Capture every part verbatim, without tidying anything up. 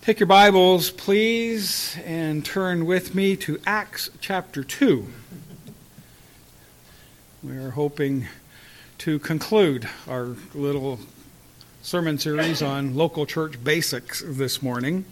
Take your Bibles, please, and turn with me to Acts chapter two. We are hoping to conclude our little sermon series on local church basics this morning.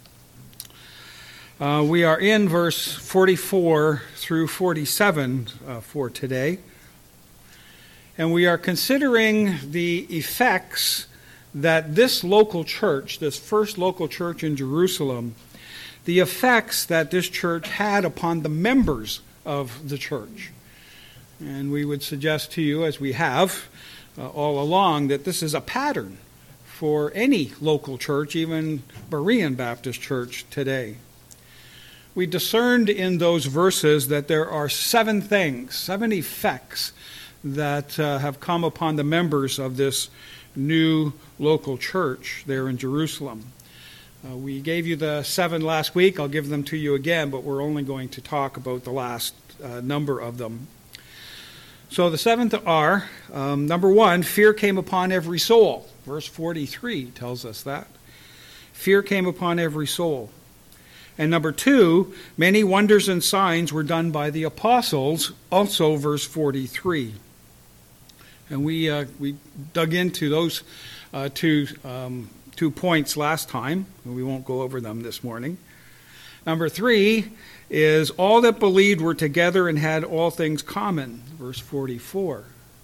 Uh, we are in verse forty-four through forty-seven uh, for today, and we are considering the effects that this local church, this first local church in Jerusalem, the effects that this church had upon the members of the church. And we would suggest to you, as we have uh, all along, that this is a pattern for any local church, even Berean Baptist Church today. We discerned in those verses that there are seven things, seven effects that uh, have come upon the members of this new local church there in Jerusalem. Uh, we gave you the seven last week. I'll give them to you again, but we're only going to talk about the last uh, number of them. So the seventh are, um, number one, fear came upon every soul. Verse forty-three tells us that. Fear came upon every soul. And number two, many wonders and signs were done by the apostles, also verse forty-three. And we uh, we dug into those uh, two um, two points last time. We won't go over them this morning. Number three is all that believed were together and had all things common. Verse forty-four.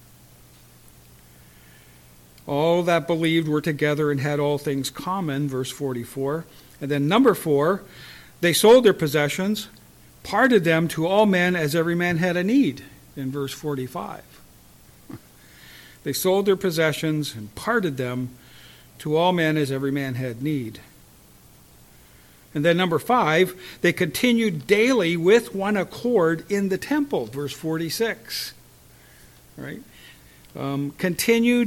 All that believed were together and had all things common. Verse forty-four. And then number four, they sold their possessions, parted them to all men as every man had a need. In verse forty-five. They sold their possessions and parted them to all men as every man had need. And then number five, they continued daily with one accord in the temple, verse forty-six. Right? Um, continued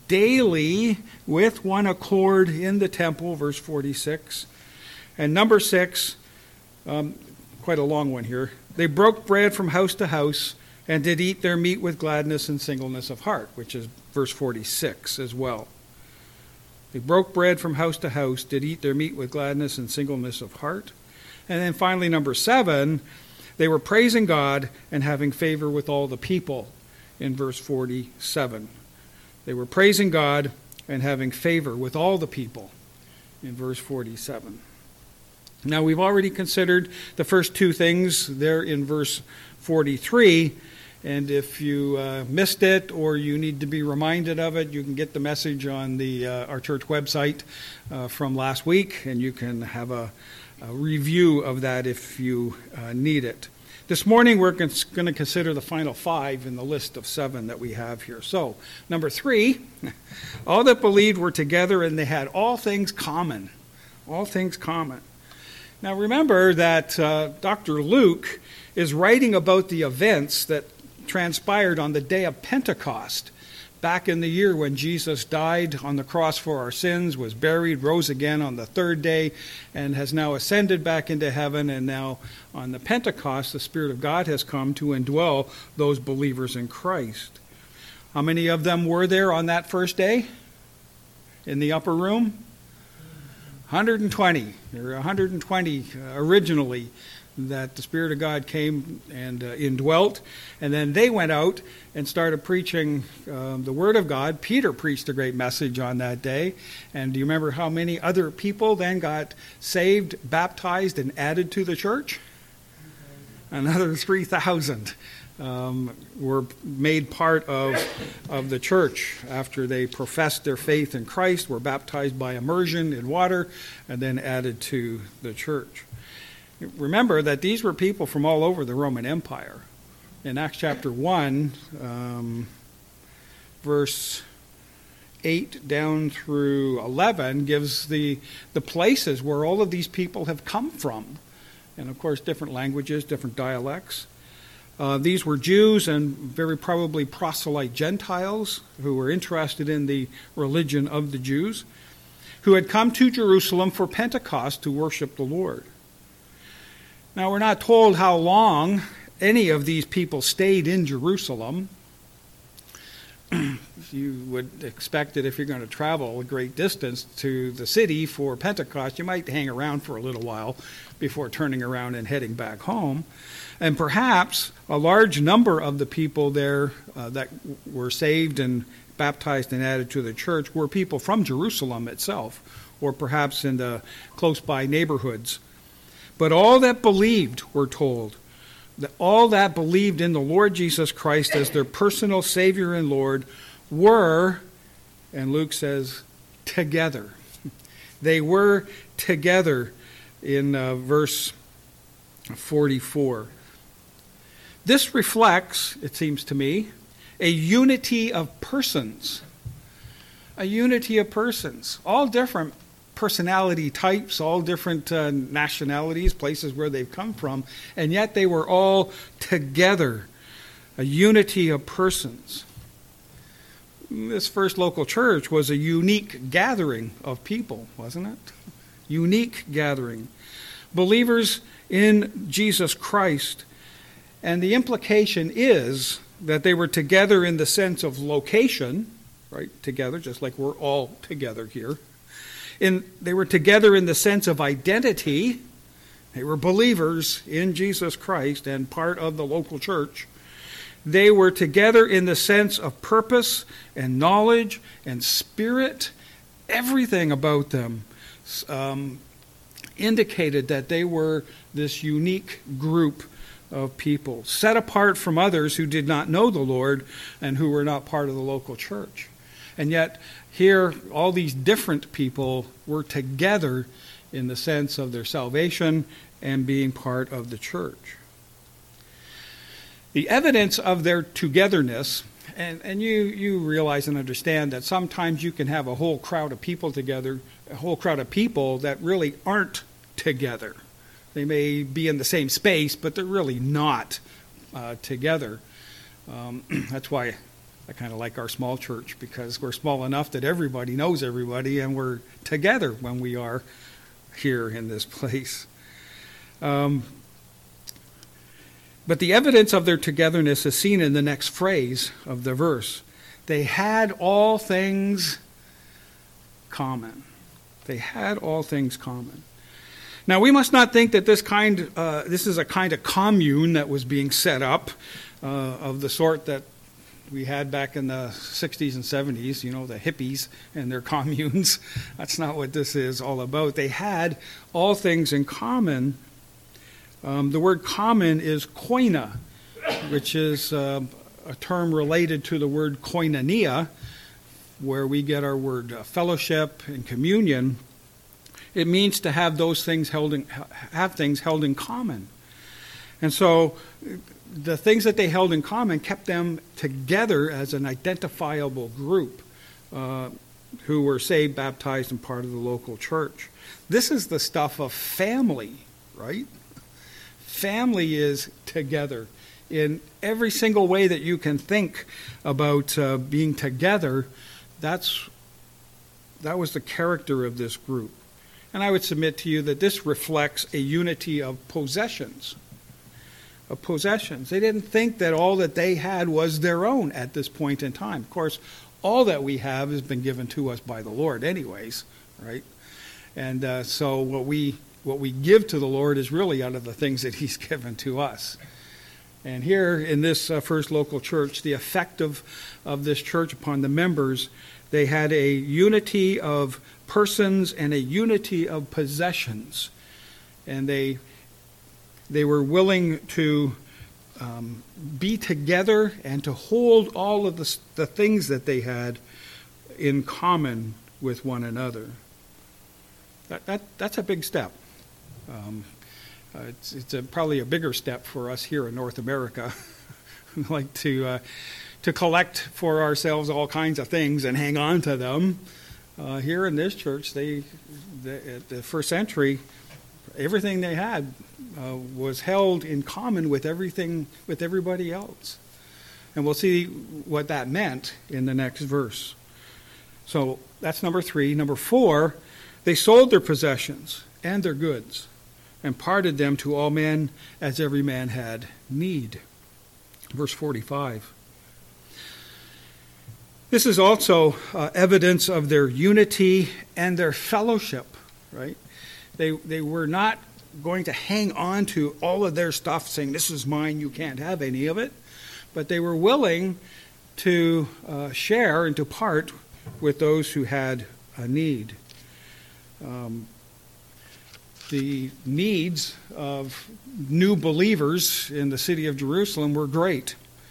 daily with one accord in the temple, verse forty-six. And number six, um, quite a long one here, they broke bread from house to house and did eat their meat with gladness and singleness of heart, which is verse forty-six as well. They broke bread from house to house, did eat their meat with gladness and singleness of heart. And then finally, number seven, they were praising God and having favor with all the people, in verse forty-seven. They were praising God and having favor with all the people, in verse forty-seven. Now, we've already considered the first two things there in verse forty-three. And if you uh, missed it or you need to be reminded of it, you can get the message on the uh, our church website uh, from last week, and you can have a, a review of that if you uh, need it. This morning we're going to consider the final five in the list of seven that we have here. So, number three, all that believed were together and they had all things common. All things common. Now remember that uh, Doctor Luke is writing about the events that transpired on the day of Pentecost, back in the year when Jesus died on the cross for our sins, was buried, rose again on the third day, and has now ascended back into heaven. And now on the Pentecost, the Spirit of God has come to indwell those believers in Christ. How many of them were there on that first day in the upper room? one hundred twenty. There were one hundred twenty originally that the Spirit of God came and uh, indwelt. And then they went out and started preaching um, the Word of God. Peter preached a great message on that day. And do you remember how many other people then got saved, baptized, and added to the church? Another three thousand um, were made part of, of the church after they professed their faith in Christ, were baptized by immersion in water, and then added to the church. Remember that these were people from all over the Roman Empire. In Acts chapter one, um, verse eight down through eleven gives the, the places where all of these people have come from. And of course, different languages, different dialects. Uh, these were Jews and very probably proselyte Gentiles who were interested in the religion of the Jews, who had come to Jerusalem for Pentecost to worship the Lord. Now, we're not told how long any of these people stayed in Jerusalem, you would expect that if you're going to travel a great distance to the city for Pentecost, you might hang around for a little while before turning around and heading back home. And perhaps a large number of the people there uh, that were saved and baptized and added to the church were people from Jerusalem itself, or perhaps in the close-by neighborhoods. But all that believed, we're told, that all that believed in the Lord Jesus Christ as their personal Savior and Lord were, and Luke says, together. They were together in uh, verse forty-four. This reflects, it seems to me, a unity of persons. A unity of persons. All different personality types, all different uh, nationalities, places where they've come from, and yet they were all together. A unity of persons. This first local church was a unique gathering of people, wasn't it? Unique gathering. Believers in Jesus Christ. And the implication is that they were together in the sense of location, right? Together, just like we're all together here. In, they were together in the sense of identity. They were believers in Jesus Christ and part of the local church. They were together in the sense of purpose and knowledge and spirit. Everything about them um, indicated that they were this unique group of people, set apart from others who did not know the Lord and who were not part of the local church. And yet, here, all these different people were together in the sense of their salvation and being part of the church. The evidence of their togetherness, and, and you, you realize and understand that sometimes you can have a whole crowd of people together, a whole crowd of people that really aren't together. They may be in the same space, but they're really not uh, together. Um, that's why I kind of like our small church, because we're small enough that everybody knows everybody, and we're together when we are here in this place. Um, but the evidence of their togetherness is seen in the next phrase of the verse. They had all things common. They had all things common. Now, we must not think that this kind, uh, this is a kind of commune that was being set up uh, of the sort that we had back in the sixties and seventies, you know, the hippies and their communes. That's not what this is all about. They had all things in common. Um, the word common is koina, which is uh, a term related to the word koinonia, where we get our word uh, fellowship and communion. It means to have those things held in, have things held in common. And so the things that they held in common kept them together as an identifiable group uh, who were saved, baptized, and part of the local church. This is the stuff of family, right? Family is together. In every single way that you can think about uh, being together, that's that was the character of this group. And I would submit to you that this reflects a unity of possessions. Of possessions. They didn't think that all that they had was their own at this point in time. Of course, all that we have has been given to us by the Lord anyways, right? And uh, so what we what we give to the Lord is really out of the things that He's given to us. And here in this uh, first local church, the effect of, of this church upon the members, they had a unity of persons and a unity of possessions. And they they were willing to um, be together and to hold all of the, the things that they had in common with one another. That, that that's a big step. Um, uh, it's it's a, probably a bigger step for us here in North America. We like to uh, to collect for ourselves all kinds of things and hang on to them. Uh, here in this church, they, they at the first century, everything they had uh, was held in common with everything with everybody else, and we'll see what that meant in the next verse. So that's number three. Number four, they sold their possessions and their goods, and parted them to all men as every man had need. Verse forty-five. This is also uh, evidence of their unity and their fellowship, right? They, they were not going to hang on to all of their stuff saying, this is mine, you can't have any of it. But they were willing to uh, share and to part with those who had a need. Um, the needs of new believers in the city of Jerusalem were great.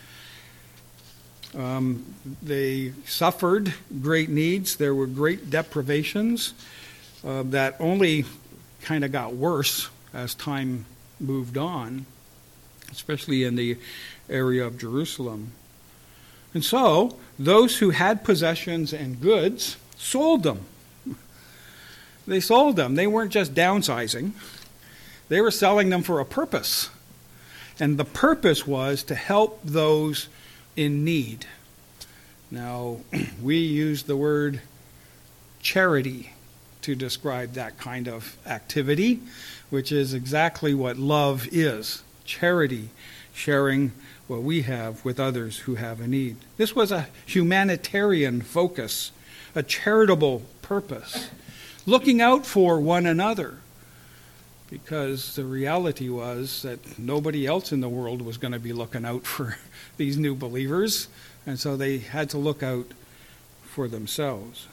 Um, they suffered great needs. There were great deprivations uh, that only kind of got worse as time moved on, especially in the area of Jerusalem. And so, those who had possessions and goods sold them. They sold them. They weren't just downsizing. They were selling them for a purpose. And the purpose was to help those in need. Now, we use the word charity to describe that kind of activity, which is exactly what love is. Charity, sharing what we have with others who have a need. This was a humanitarian focus, a charitable purpose, looking out for one another, because the reality was that nobody else in the world was going to be looking out for these new believers, and so they had to look out for themselves.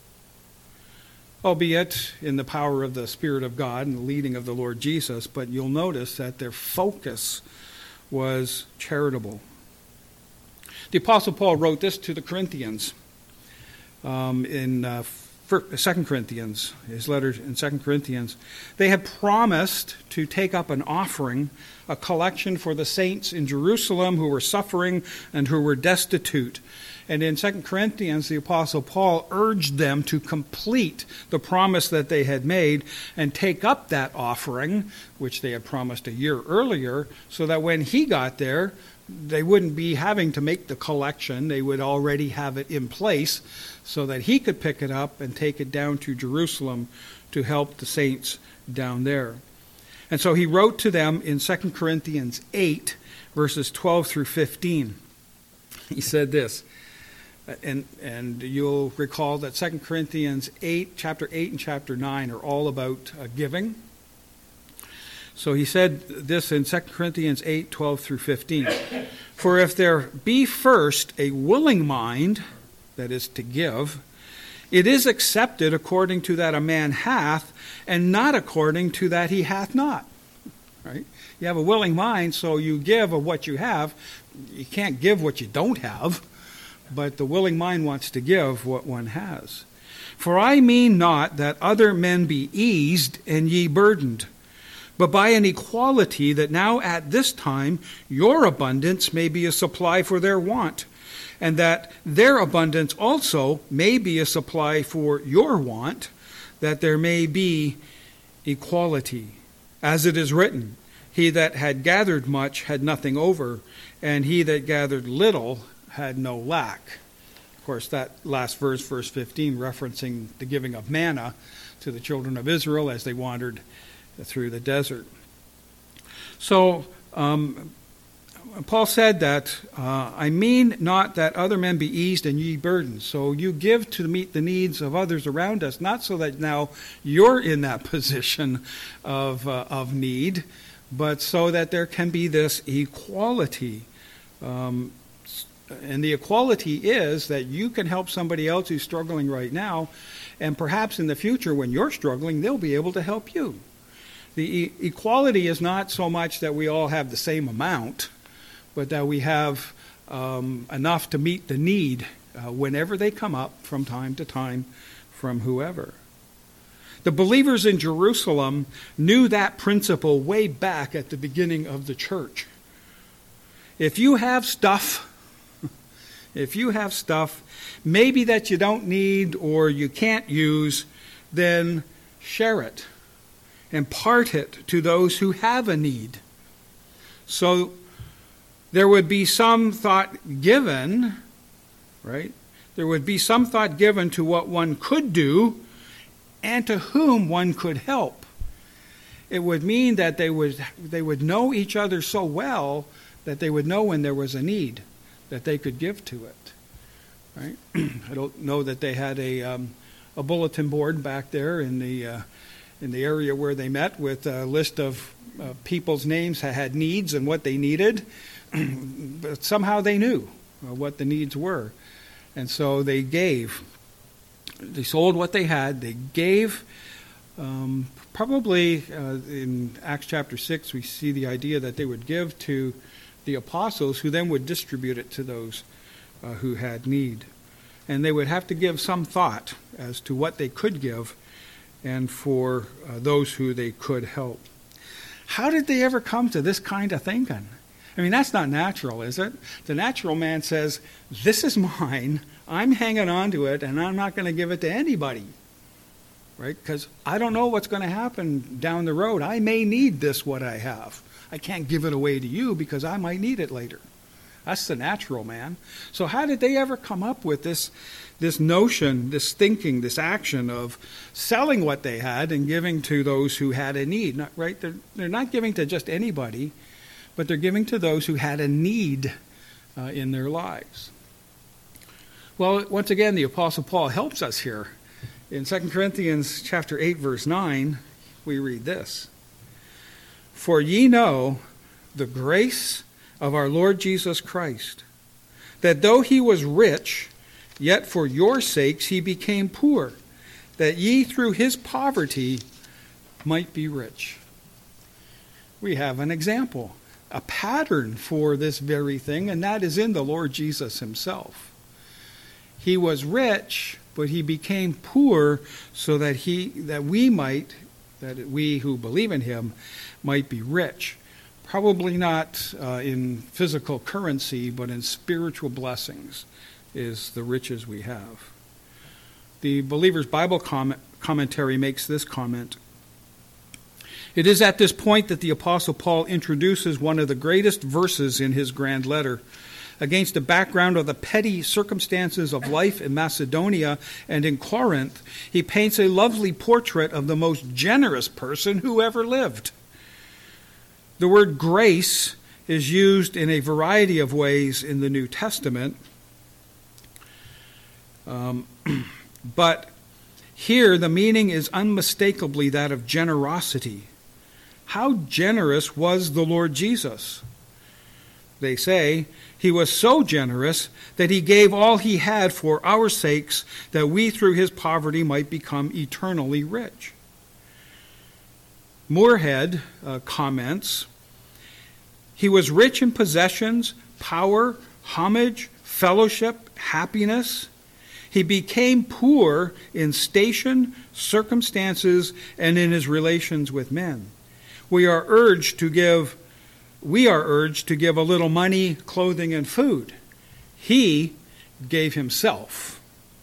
Albeit in the power of the Spirit of God and the leading of the Lord Jesus, but you'll notice that their focus was charitable. The Apostle Paul wrote this to the Corinthians um, in uh, Second Corinthians, his letter in Second Corinthians. They had promised to take up an offering, a collection for the saints in Jerusalem who were suffering and who were destitute. And in Second Corinthians, the Apostle Paul urged them to complete the promise that they had made and take up that offering, which they had promised a year earlier, so that when he got there, they wouldn't be having to make the collection. They would already have it in place so that he could pick it up and take it down to Jerusalem to help the saints down there. And so he wrote to them in Second Corinthians eight, verses twelve through fifteen. He said this, and and you'll recall that Second Corinthians eight, chapter eight and chapter nine are all about uh, giving. So he said this in Second Corinthians eight, twelve through fifteen. For if there be first a willing mind, that is to give, it is accepted according to that a man hath, and not according to that he hath not. Right? You have a willing mind, so you give of what you have. You can't give what you don't have, but the willing mind wants to give what one has. For I mean not that other men be eased and ye burdened, but by an equality that now at this time your abundance may be a supply for their want, and that their abundance also may be a supply for your want, that there may be equality. As it is written, he that had gathered much had nothing over, and he that gathered little had no lack. Of course, that last verse, verse fifteen, referencing the giving of manna to the children of Israel as they wandered through the desert. So, um, Paul said that, uh, I mean not that other men be eased and ye burdened. So you give to meet the needs of others around us, not so that now you're in that position of, uh, of need, but so that there can be this equality. Um, and the equality is that you can help somebody else who's struggling right now, and perhaps in the future when you're struggling, they'll be able to help you. The e- equality is not so much that we all have the same amount, but that we have um, enough to meet the need uh, whenever they come up from time to time from whoever. The believers in Jerusalem knew that principle way back at the beginning of the church. If you have stuff, if you have stuff maybe that you don't need or you can't use, then share it. Impart it to those who have a need. So there would be some thought given, right? There would be some thought given to what one could do and to whom one could help. It would mean that they would they would know each other so well that they would know when there was a need that they could give to it. right? I don't know that they had a um, a bulletin board back there in the uh, in the area where they met with a list of uh, people's names that had needs and what they needed, but somehow they knew uh, what the needs were, and so they gave. They sold what they had. They gave. Um, probably uh, in Acts chapter six, we see the idea that they would give to the apostles, who then would distribute it to those uh, who had need. And they would have to give some thought as to what they could give and for uh, those who they could help. How did they ever come to this kind of thinking? I mean, that's not natural, is it? The natural man says, this is mine, I'm hanging on to it, and I'm not going to give it to anybody. Right? Because I don't know what's going to happen down the road. I may need this, what I have. I can't give it away to you because I might need it later. That's the natural man. So how did they ever come up with this, this notion, this thinking, this action of selling what they had and giving to those who had a need? Not, right? They're, they're not giving to just anybody, but they're giving to those who had a need uh, in their lives. Well, once again, the Apostle Paul helps us here. In Second Corinthians chapter eight, verse nine, we read this. For ye know the grace of our Lord Jesus Christ, that though he was rich, yet for your sakes he became poor, that ye through his poverty might be rich. We have an example, a pattern for this very thing, and that is in the Lord Jesus himself. He was rich, but he became poor so that he that we might, that we who believe in him, might be rich. Probably not uh, in physical currency, but in spiritual blessings is the riches we have. The Believer's Bible comment, commentary makes this comment. It is at this point that the Apostle Paul introduces one of the greatest verses in his grand letter. Against the background of the petty circumstances of life in Macedonia and in Corinth, he paints a lovely portrait of the most generous person who ever lived. The word grace is used in a variety of ways in the New Testament, um, but here the meaning is unmistakably that of generosity. How generous was the Lord Jesus? They say, he was so generous that he gave all he had for our sakes, that we through his poverty might become eternally rich. Moorhead uh, comments, he was rich in possessions, power, homage, fellowship, happiness. He became poor in station, circumstances, and in his relations with men. We are urged to give We are urged to give a little money, clothing, and food. He gave himself.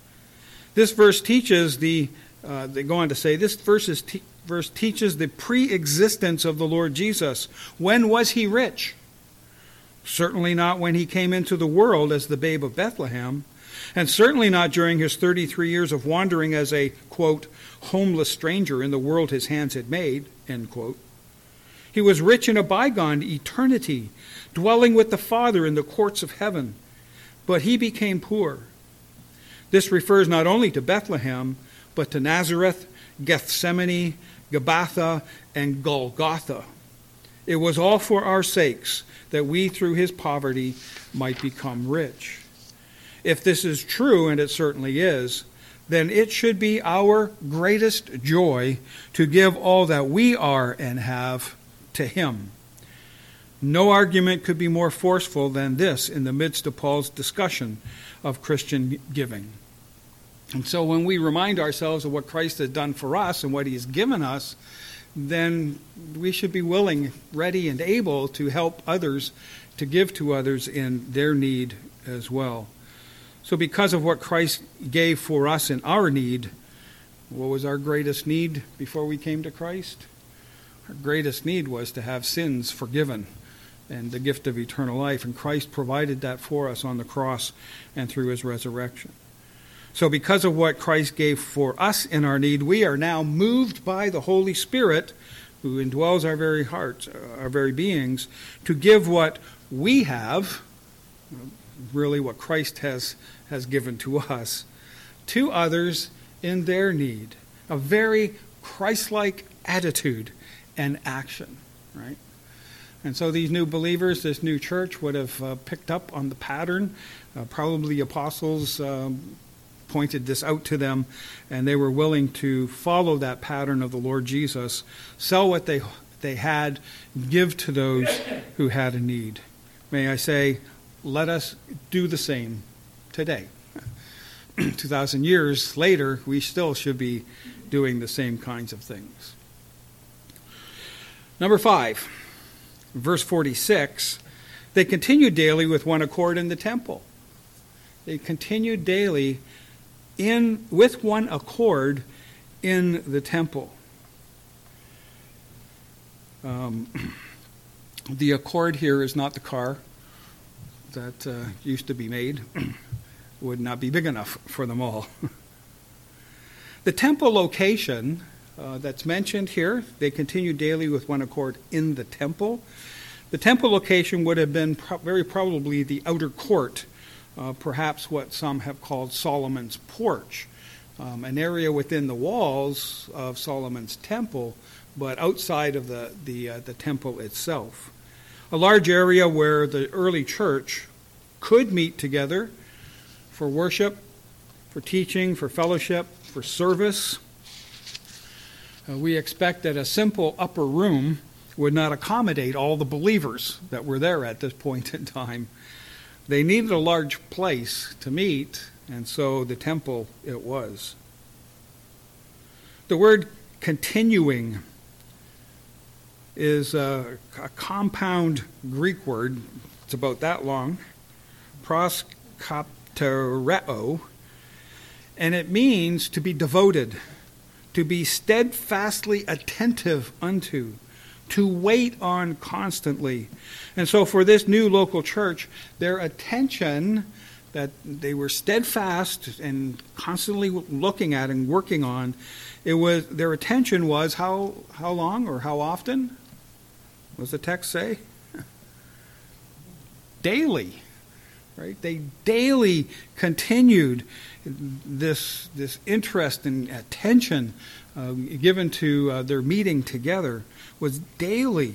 This verse teaches the, uh, they go on to say, this verse, is te- verse teaches the pre-existence of the Lord Jesus. When was he rich? Certainly not when he came into the world as the babe of Bethlehem, and certainly not during his thirty-three years of wandering as a, quote, homeless stranger in the world his hands had made, end quote. He was rich in a bygone eternity, dwelling with the Father in the courts of heaven. But he became poor. This refers not only to Bethlehem, but to Nazareth, Gethsemane, Gabbatha, and Golgotha. It was all for our sakes, that we through his poverty might become rich. If this is true, and it certainly is, then it should be our greatest joy to give all that we are and have to him. No argument could be more forceful than this in the midst of Paul's discussion of Christian giving. And so when we remind ourselves of what Christ has done for us and what he has given us, then we should be willing, ready, and able to help others, to give to others in their need as well. So because of what Christ gave for us in our need, what was our greatest need before we came to Christ? Our greatest need was to have sins forgiven and the gift of eternal life. And Christ provided that for us on the cross and through his resurrection. So because of what Christ gave for us in our need, we are now moved by the Holy Spirit, who indwells our very hearts, our very beings, to give what we have, really what Christ has, has given to us, to others in their need. A very Christ-like attitude and action, right? And so these new believers, this new church would have uh, picked up on the pattern. Uh, probably the apostles um, pointed this out to them, and they were willing to follow that pattern of the Lord Jesus, sell what they they had, give to those who had a need. May I say, let us do the same today. two thousand years later, we still should be doing the same kinds of things. Number five, verse forty-six, they continued daily with one accord in the temple. They continued daily in with one accord in the temple. Um, the accord here is not the car that uh, used to be made. Would not be big enough for them all. The temple location uh, that's mentioned here, they continued daily with one accord in the temple. The temple location would have been pro- very probably the outer court, uh, perhaps what some have called Solomon's porch, um, an area within the walls of Solomon's temple, but outside of the the, uh, the temple itself. A large area where the early church could meet together for worship, for teaching, for fellowship, for service. Uh, we expect that a simple upper room would not accommodate all the believers that were there at this point in time. They needed a large place to meet, and so the temple it was. The word continuing is a, a compound Greek word. It's about that long. Proskoptereo. And it means to be devoted, to be steadfastly attentive unto, to wait on constantly. And so for this new local church, their attention, that they were steadfast and constantly looking at and working on, it was their attention was how how long or how often? What does the text say? Daily. Right? They daily continued this this interest and attention uh, given to uh, their meeting together was daily.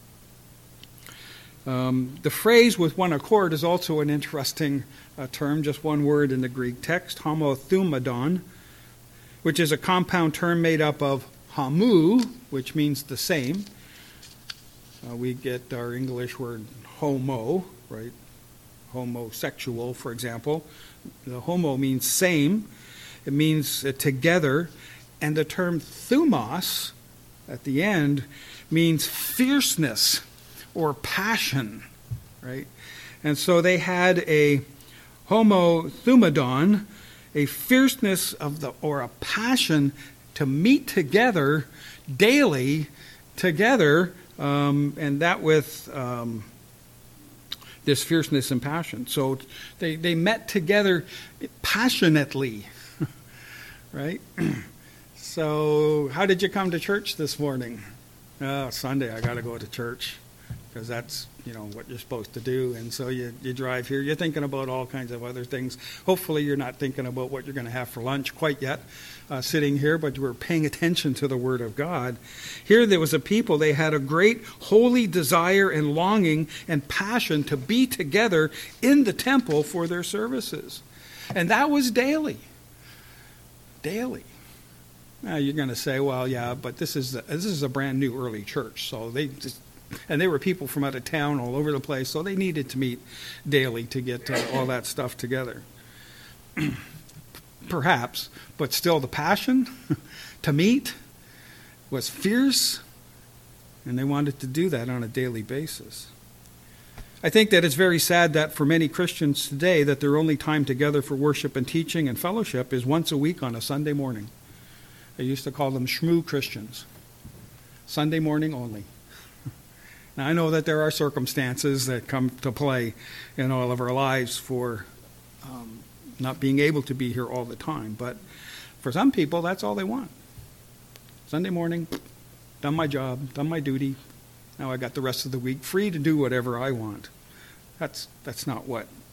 Um, the phrase "with one accord" is also an interesting uh, term, just one word in the Greek text, homothumadon, which is a compound term made up of hamu, which means the same. Uh, we get our English word homo, right? Homosexual, for example. The homo means same. It means uh, together. And the term thumos at the end means fierceness or passion, right? And so they had a homothumadon, a fierceness of the or a passion to meet together daily together, um, and that with um, this fierceness and passion. So they, they met together passionately, right? So how did you come to church this morning? Oh, Sunday, I got to go to church because that's, you know, what you're supposed to do. And so you, you drive here. You're thinking about all kinds of other things. Hopefully you're not thinking about what you're going to have for lunch quite yet, uh, sitting here, but we're paying attention to the Word of God. Here there was a people, they had a great holy desire and longing and passion to be together in the temple for their services. And that was daily. Daily. Now you're going to say, well, yeah, but this is a, this is a brand new early church, so they just, and they were people from out of town all over the place, so they needed to meet daily to get uh, all that stuff together. Perhaps, but still the passion to meet was fierce, and they wanted to do that on a daily basis. I think that it's very sad that for many Christians today that their only time together for worship and teaching and fellowship is once a week on a Sunday morning. I used to call them shmoo Christians. Sunday morning only. Now, I know that there are circumstances that come to play in all of our lives for um, not being able to be here all the time. But for some people, that's all they want. Sunday morning, done my job, done my duty. Now I got the rest of the week free to do whatever I want. That's that's not what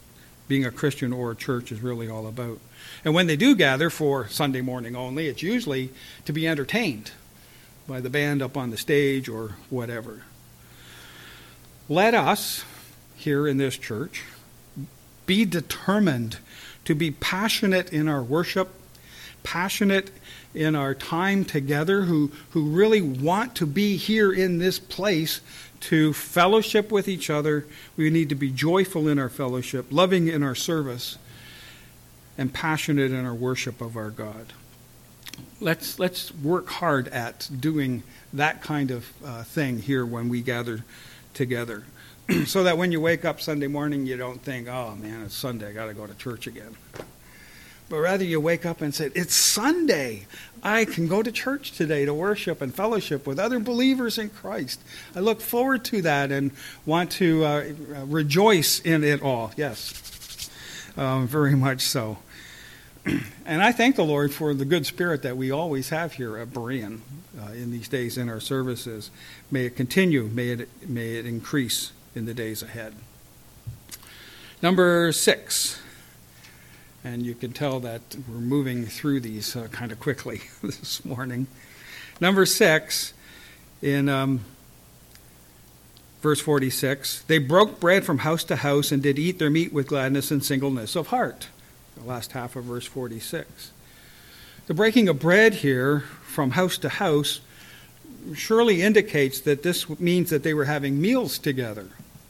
being a Christian or a church is really all about. And when they do gather for Sunday morning only, it's usually to be entertained by the band up on the stage or whatever. Let us, here in this church, be determined to be passionate in our worship, passionate in our time together, who, who really want to be here in this place to fellowship with each other. We need to be joyful in our fellowship, loving in our service, and passionate in our worship of our God. Let's let's work hard at doing that kind of uh, thing here when we gather together, so that when you wake up Sunday morning, you don't think, oh man, it's Sunday, I got to go to church again. But rather you wake up and say, it's Sunday. I can go to church today to worship and fellowship with other believers in Christ. I look forward to that and want to uh, rejoice in it all. Yes, um, very much so. And I thank the Lord for the good spirit that we always have here at Berean uh, in these days in our services. May it continue. May it, may it increase in the days ahead. Number six. And you can tell that we're moving through these uh, kind of quickly this morning. Number six, in um, verse forty-six, they broke bread from house to house and did eat their meat with gladness and singleness of heart. The last half of verse forty-six. The breaking of bread here from house to house surely indicates that this means that they were having meals together.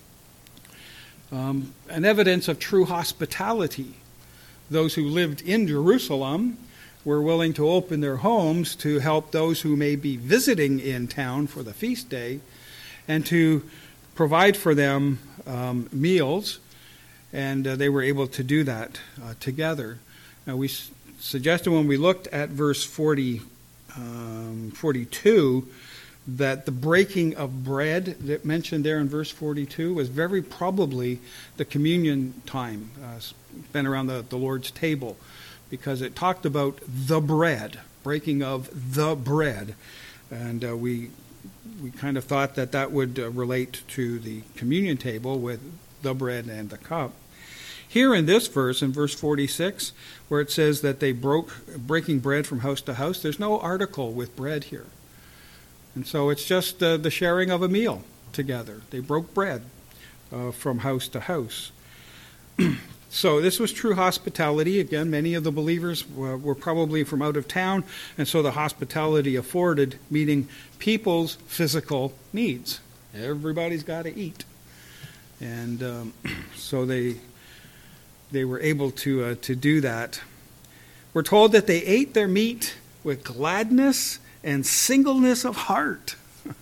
Um, an evidence of true hospitality. Those who lived in Jerusalem were willing to open their homes to help those who may be visiting in town for the feast day and to provide for them um, meals, and uh, they were able to do that uh, together. Now, we s- suggested when we looked at verse forty, um, forty-two that the breaking of bread that mentioned there in verse forty-two was very probably the communion time uh, spent around the, the Lord's table, because it talked about the bread, breaking of the bread. And uh, we we kind of thought that that would uh, relate to the communion table with the bread and the cup. Here in this verse, in verse forty-six, where it says that they broke breaking bread from house to house, there's no article with bread here. And so it's just uh, the sharing of a meal together. They broke bread uh, from house to house. So this was true hospitality. Again, many of the believers were, were probably from out of town, and so the hospitality afforded meeting people's physical needs. Everybody's got to eat. And um, so they they were able to uh, to do that. We're told that they ate their meat with gladness and singleness of heart.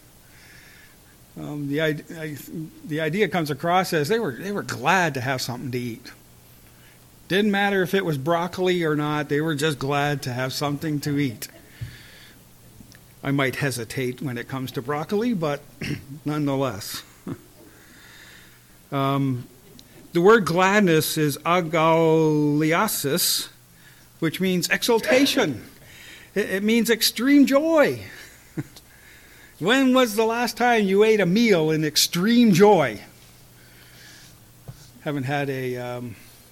um, the, I, the idea comes across as they were they were glad to have something to eat. Didn't matter if it was broccoli or not, they were just glad to have something to eat. I might hesitate when it comes to broccoli, but nonetheless. um, the word gladness is agaliasis, which means exultation. It, it means extreme joy. When was the last time you ate a meal in extreme joy? Haven't had a... Um,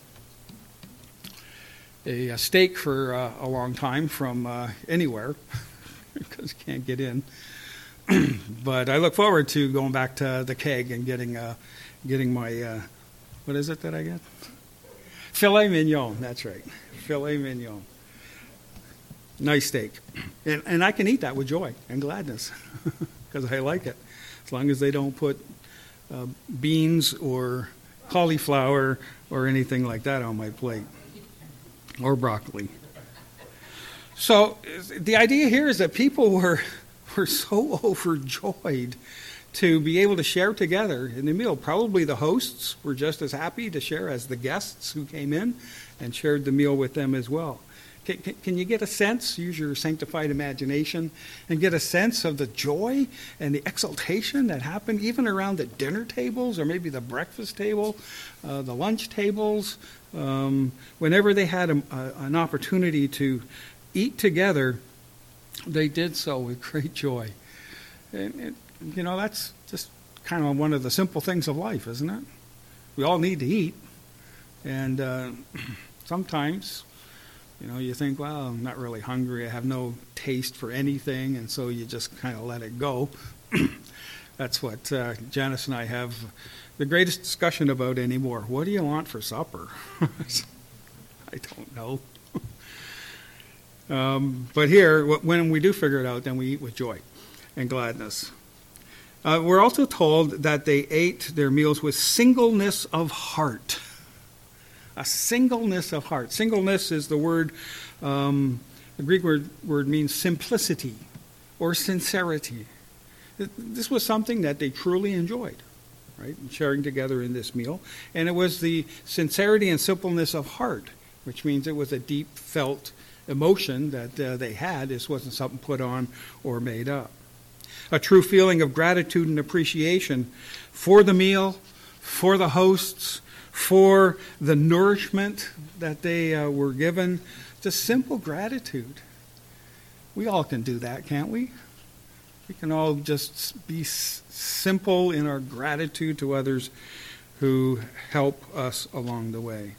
A, a steak for uh, a long time from uh, anywhere, because you can't get in. But I look forward to going back to the keg and getting uh, getting my, uh, what is it that I get? Filet mignon, that's right. Filet mignon. Nice steak. And, and I can eat that with joy and gladness, because I like it. As long as they don't put uh, beans or cauliflower or anything like that on my plate. Or broccoli. So the idea here is that people were were so overjoyed to be able to share together in the meal. Probably the hosts were just as happy to share as the guests who came in and shared the meal with them as well. Can, can, can you get a sense, use your sanctified imagination, and get a sense of the joy and the exultation that happened even around the dinner tables, or maybe the breakfast table, uh, the lunch tables, um, whenever they had a, a, an opportunity to eat together, they did so with great joy. And, and, you know, that's just kind of one of the simple things of life, isn't it? We all need to eat. And uh, sometimes, you know, you think, well, I'm not really hungry. I have no taste for anything. And so you just kind of let it go. That's what uh, Janice and I have the greatest discussion about anymore. What do you want for supper? I don't know. um, but here, when we do figure it out, then we eat with joy and gladness. Uh, we're also told that they ate their meals with singleness of heart. A singleness of heart. Singleness is the word, um, the Greek word, word means simplicity or sincerity. This was something that they truly enjoyed, right? Sharing together in this meal. And it was the sincerity and simpleness of heart, which means it was a deep felt emotion that uh, they had. This wasn't something put on or made up. A true feeling of gratitude and appreciation for the meal, for the hosts, for the nourishment that they uh, were given. Just simple gratitude. We all can do that, can't we? We can all just be s- simple in our gratitude to others who help us along the way.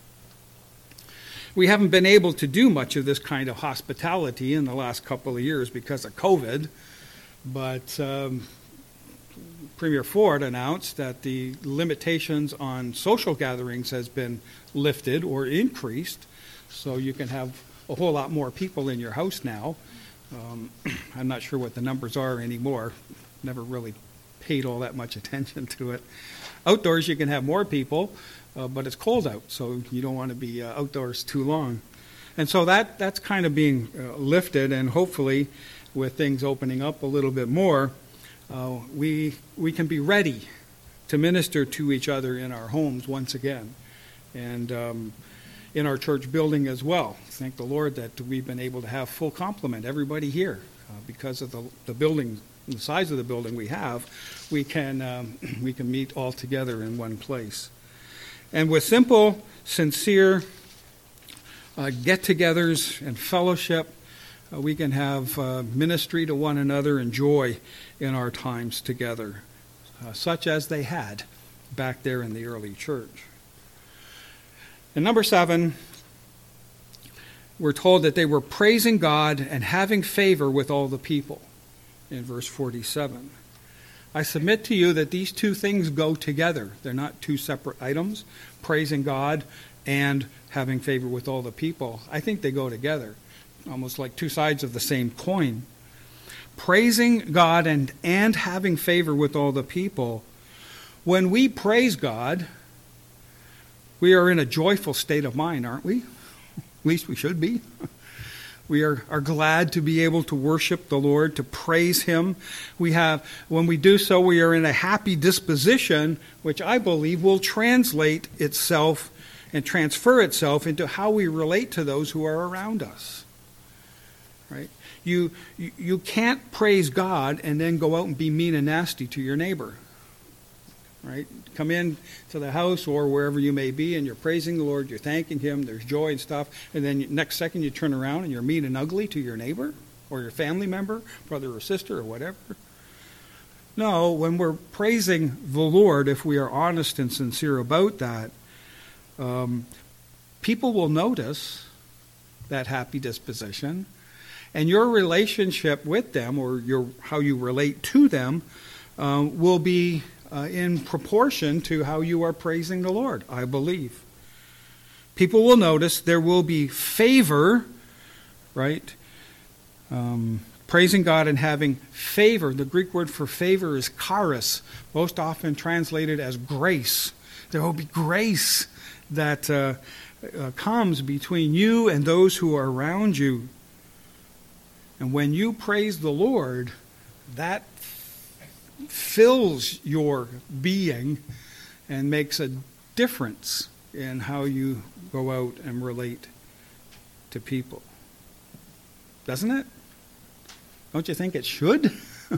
We haven't been able to do much of this kind of hospitality in the last couple of years because of COVID. But um, Premier Ford announced that the limitations on social gatherings has been lifted or increased, so you can have a whole lot more people in your house now. Um, I'm not sure what the numbers are anymore. Never really paid all that much attention to it. Outdoors, you can have more people, uh, but it's cold out, so you don't want to be uh, outdoors too long. And so that that's kind of being uh, lifted, and hopefully, with things opening up a little bit more, uh, we we can be ready to minister to each other in our homes once again, and um, in our church building as well. Thank the Lord that we've been able to have full complement, everybody here, uh, because of the the building, the size of the building we have. We can um, we can meet all together in one place, and with simple, sincere uh, get-togethers and fellowship. Uh, we can have uh, ministry to one another and joy in our times together, uh, such as they had back there in the early church. And number seven, we're told that they were praising God and having favor with all the people in verse forty-seven. I submit to you that these two things go together. They're not two separate items, praising God and having favor with all the people. I think they go together. Almost like two sides of the same coin. Praising God and, and having favor with all the people. When we praise God, we are in a joyful state of mind, aren't we? At least we should be. We are, are glad to be able to worship the Lord, to praise Him. We have, when we do so, we are in a happy disposition, which I believe will translate itself and transfer itself into how we relate to those who are around us. Right? You, you you can't praise God and then go out and be mean and nasty to your neighbor. Right? Come in to the house or wherever you may be and you're praising the Lord, you're thanking Him, there's joy and stuff, and then next second you turn around and you're mean and ugly to your neighbor or your family member, brother or sister or whatever. No, when we're praising the Lord, if we are honest and sincere about that, um, people will notice that happy disposition. And your relationship with them, or your how you relate to them, uh, will be uh, in proportion to how you are praising the Lord, I believe. People will notice. There will be favor, right? Um, praising God and having favor. The Greek word for favor is charis, most often translated as grace. There will be grace that uh, uh, comes between you and those who are around you. And when you praise the Lord, that fills your being and makes a difference in how you go out and relate to people. Doesn't it? Don't you think it should?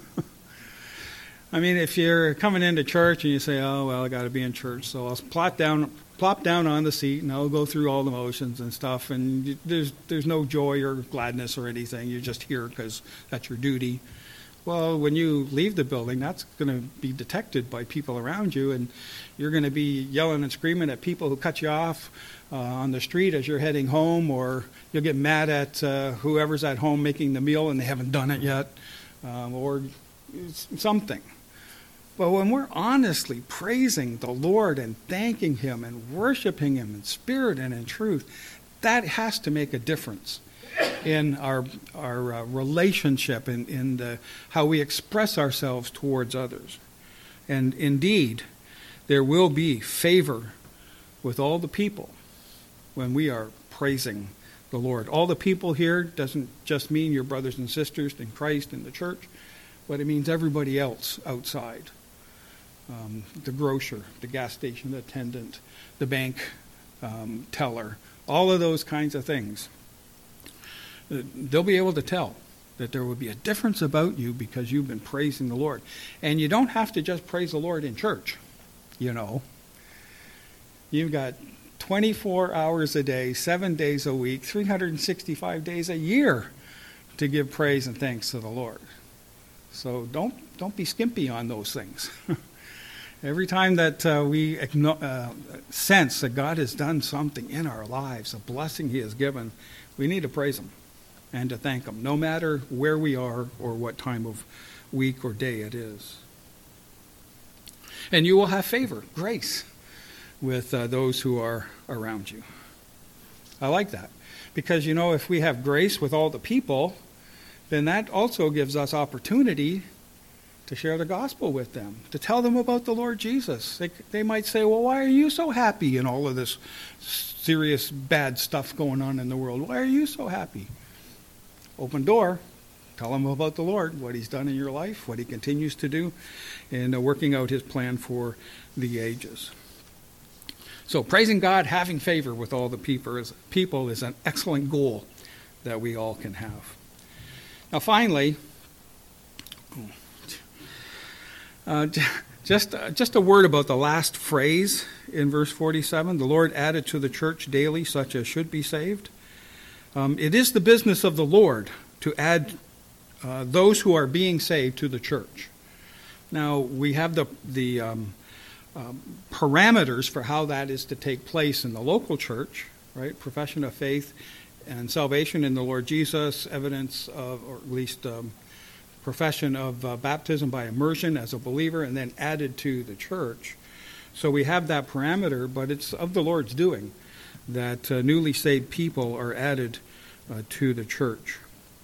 I mean, if you're coming into church and you say, oh, well, I got to be in church, so I'll plot down, plop down on the seat and I'll go through all the motions and stuff, and there's there's no joy or gladness or anything. You're just here because that's your duty. Well, when you leave the building, that's going to be detected by people around you, and you're going to be yelling and screaming at people who cut you off uh, on the street as you're heading home, or you'll get mad at uh, whoever's at home making the meal and they haven't done it yet, um, or something. But when we're honestly praising the Lord and thanking Him and worshiping Him in spirit and in truth, that has to make a difference in our our uh, relationship, in, in the, how we express ourselves towards others. And indeed, there will be favor with all the people when we are praising the Lord. All the people here doesn't just mean your brothers and sisters in Christ in the church, but it means everybody else outside. Um, the grocer, the gas station attendant, the bank um, teller, all of those kinds of things. They'll be able to tell that there will be a difference about you because you've been praising the Lord. And you don't have to just praise the Lord in church, you know. You've got twenty-four hours a day, seven days a week, three hundred sixty-five days a year to give praise and thanks to the Lord. So don't don't be skimpy on those things. Every time that uh, we uh, sense that God has done something in our lives, a blessing He has given, we need to praise Him and to thank Him, no matter where we are or what time of week or day it is. And you will have favor, grace, with uh, those who are around you. I like that. Because, you know, if we have grace with all the people, then that also gives us opportunity to share the gospel with them, to tell them about the Lord Jesus. They, they might say, well, why are you so happy in all of this serious bad stuff going on in the world? Why are you so happy? Open door. Tell them about the Lord, what He's done in your life, what He continues to do, and uh, working out His plan for the ages. So praising God, having favor with all the people is, people is an excellent goal that we all can have. Now finally, uh, just, uh, just a word about the last phrase in verse forty-seven. The Lord added to the church daily such as should be saved. Um, it is the business of the Lord to add uh, those who are being saved to the church. Now, we have the, the um, um, parameters for how that is to take place in the local church, right? Profession of faith and salvation in the Lord Jesus, evidence of, or at least um, profession of uh, baptism by immersion as a believer, and then added to the church. So we have that parameter, but it's of the Lord's doing that uh, newly saved people are added uh, to the church.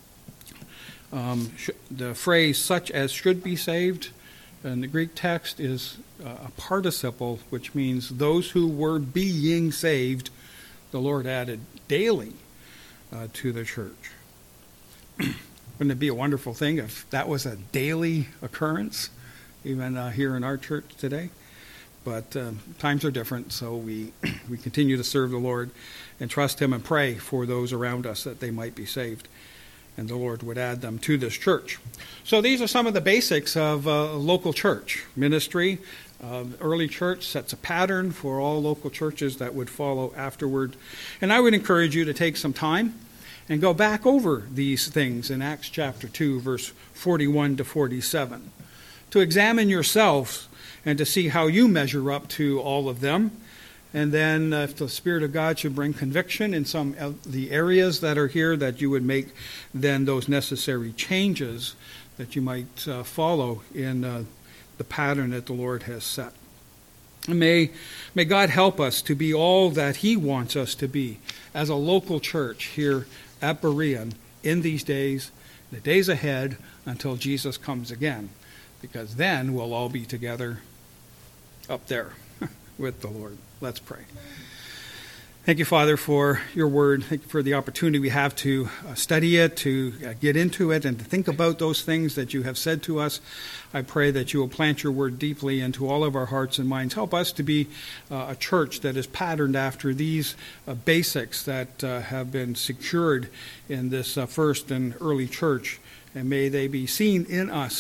Um, sh- the phrase such as should be saved in the Greek text is uh, a participle, which means those who were being saved, the Lord added daily uh, to the church. Wouldn't it be a wonderful thing if that was a daily occurrence, even uh, here in our church today? But uh, times are different, so we we continue to serve the Lord and trust Him and pray for those around us that they might be saved, and the Lord would add them to this church. So these are some of the basics of uh, local church ministry. Uh, early church sets a pattern for all local churches that would follow afterward. And I would encourage you to take some time and go back over these things in Acts chapter two, verse forty-one to forty-seven, to examine yourselves and to see how you measure up to all of them. And then uh, if the Spirit of God should bring conviction in some of the areas that are here, that you would make then those necessary changes that you might uh, follow in uh, the pattern that the Lord has set. And may, may God help us to be all that He wants us to be as a local church here at Berean in these days, the days ahead, until Jesus comes again. Because then we'll all be together up there with the Lord. Let's pray. Thank you, Father, for your word. Thank you for the opportunity we have to uh, study it, to uh, get into it, and to think about those things that you have said to us. I pray that you will plant your word deeply into all of our hearts and minds. Help us to be uh, a church that is patterned after these uh, basics that uh, have been secured in this uh, first and early church. And may they be seen in us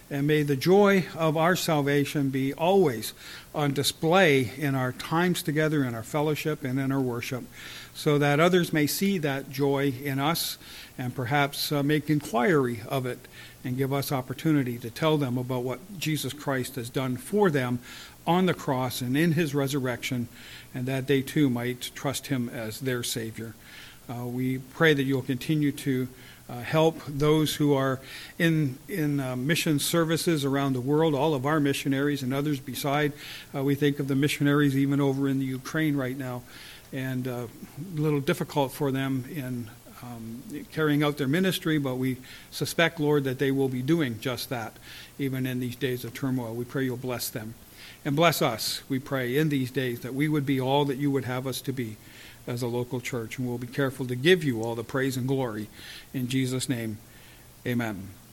And may the joy of our salvation be always on display in our times together, in our fellowship, and in our worship, so that others may see that joy in us and perhaps uh, make inquiry of it and give us opportunity to tell them about what Jesus Christ has done for them on the cross and in his resurrection, and that they too might trust him as their Savior. Uh, we pray that you'll continue to uh, help those who are in in uh, mission services around the world, all of our missionaries and others beside. Uh, we think of the missionaries even over in the Ukraine right now, and uh, a little difficult for them in um, carrying out their ministry, but we suspect, Lord, that they will be doing just that, even in these days of turmoil. We pray you'll bless them. And bless us, we pray, in these days, that we would be all that you would have us to be as a local church. And we'll be careful to give you all the praise and glory. In Jesus' name, amen.